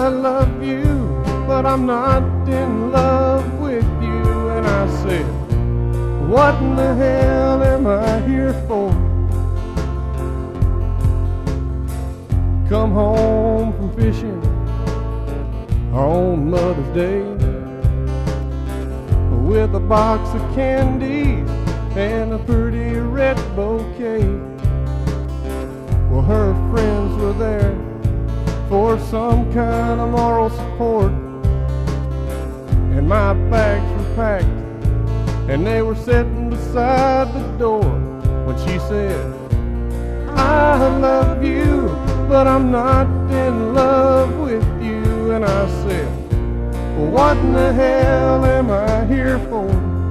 I love you, but I'm not in love with you. And I said, what in the hell am I here for? Come home from fishing on Mother's Day with a box of candies and a pretty red bouquet. Well, her friends were there for some kind of moral support, and my bags were packed and they were sitting beside the door when she said, I love you, but I'm not in love with you. And I said, well, what in the hell am I here for?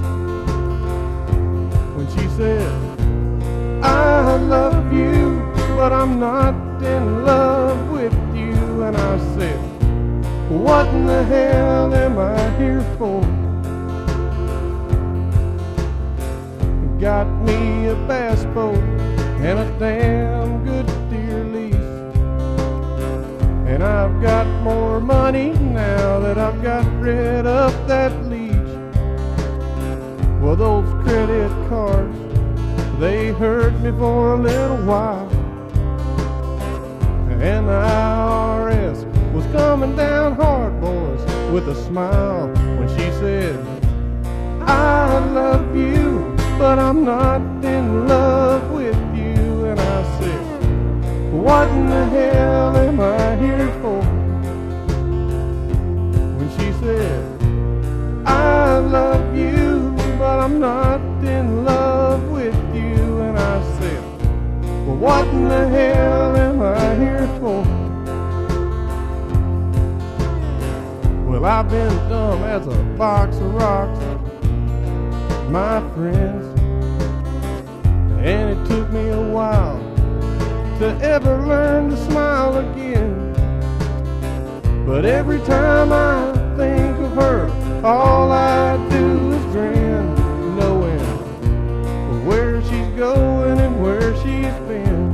When she said, I love you, but I'm not in love with you. And I said, what in the hell am I here for? Got me a bass boat and a damn good deer lease, and I've got more money now that I've got rid of that leash. Well, those credit cards, they hurt me for a little while, and the IRS was coming down hard, boys, with a smile when she said, I love you, but I'm not in love with you. And I said, what in the hell am I here for? When she said, I love you, but I'm not in love with you. And I said, well, what in the hell am I here for? Well, I've been dumb as a box of rocks, my friends, and it took me a while to ever learn to smile again. But every time I think of her, all I do is grin, knowing where she's going and where she's been.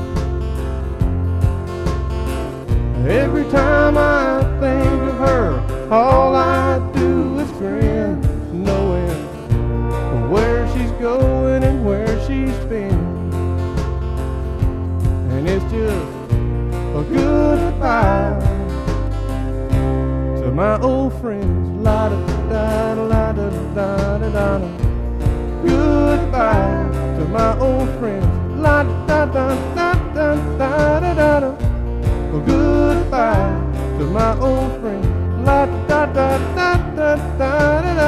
Every time I think of her, all I do is grin, knowing where she's going and where she's been. And it's just a goodbye to my old friends. La da da da la da da da da. Goodbye to my old friends. La da da da da da da da da. Goodbye to my old friends. La da da da da da da.